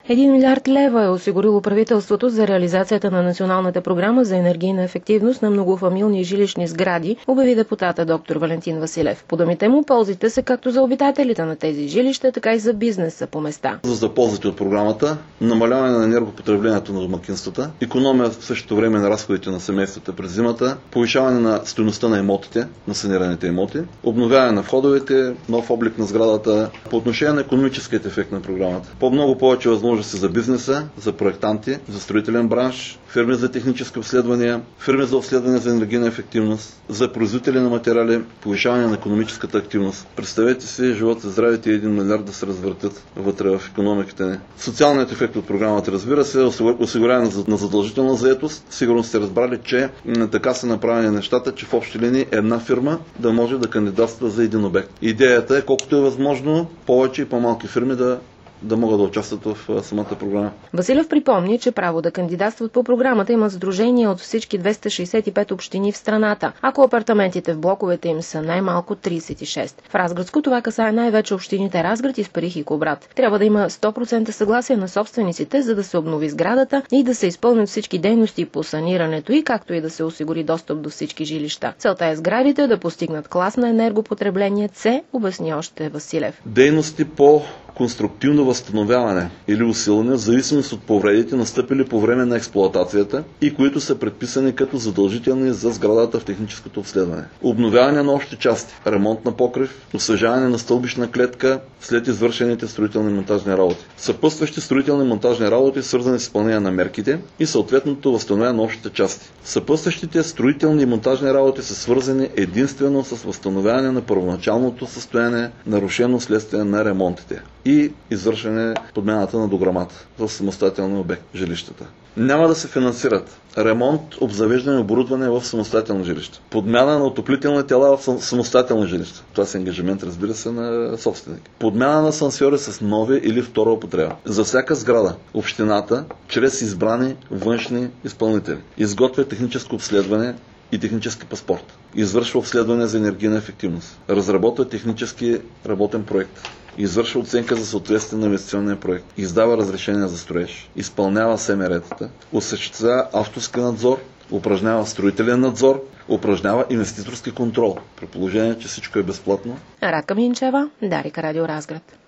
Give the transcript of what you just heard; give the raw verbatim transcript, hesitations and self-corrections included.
Един милиард лева е осигурило правителството за реализацията на Националната програма за енергийна ефективност на многофамилни жилищни сгради, обяви депутата доктор Валентин Василев. По думите му, ползите са както за обитателите на тези жилища, така и за бизнеса по места. За ползите от програмата, намаляване на енергопотреблението на домакинствата, икономия в същото време на разходите на семействата през зимата, повишаване на стойността на имотите, на санираните имоти, обновяване на входовете, нов облик на сградата. По отношение на икономическият ефект на програмата, по-много повече възможности за бизнеса, за проектанти, за строителен бранш, фирми за технически обследвания, фирми за обследване за енергийна ефективност, за производители на материали, повишаване на икономическата активност. Представете си, живот и здравите и един милиард да се развъртят вътре в икономиката ни. Социалният ефект от програмата, разбира се, осигуряване на задължителна заетост. Сигурно сте разбрали, че така са направени нещата, че в общи линии една фирма да може да кандидатства за един обект. Идеята е колкото е възможно повече и по-малки фирми да да могат да участват в самата програма. Василев припомни, че право да кандидатстват по програмата имат сдружения от всички двеста шейсет и пет общини в страната, ако апартаментите в блоковете им са най-малко трийсет и шест. В Разградско това касае най-вече общините Разград, Исперих и Кубрат. Трябва да има сто процента съгласие на собствениците, за да се обнови сградата и да се изпълнят всички дейности по санирането и както и да се осигури достъп до всички жилища. Целта е сградите да постигнат клас на енергопотребление С, обясни още Василев. Дейности по конструктивно възстановяване или усилване в зависимост от повредите, настъпили по време на експлоатацията и които са предписани като задължителни за сградата в техническото обследване. Обновяване на общи части, ремонт на покрив, освежаване на стълбищна клетка след извършените строителни и монтажни работи. Съпътстващи строителни и монтажни работи, свързани с изпълнение на мерките и съответното възстановяване на общите части. Съпътстващите строителни и монтажни работи са свързани единствено с възстановяване на първоначалното състояние, нарушено следствие на ремонтите и извършване подмяната на дограмата в самостоятелни обект, жилищата. Няма да се финансират ремонт, обзавеждане и оборудване в самостоятелни жилища. Подмяна на отоплителни тела в самостоятелни жилища. Това е ангажимент, разбира се, на собственик. Подмяна на асансьори с нови или втора употреба. За всяка сграда общината, чрез избрани външни изпълнители, изготвя техническо обследване и технически паспорт. Извършва обследване за енергийна ефективност. Разработва технически работен проект. Извършва оценка за съответствие на инвестиционния проект. Издава разрешение за строеж. Изпълнява СМР-тата. Осъществява авторски надзор. Упражнява строителен надзор. Упражнява инвеститорски контрол. При положение, че всичко е безплатно. Радка Минчева, Дарик Радио Разград.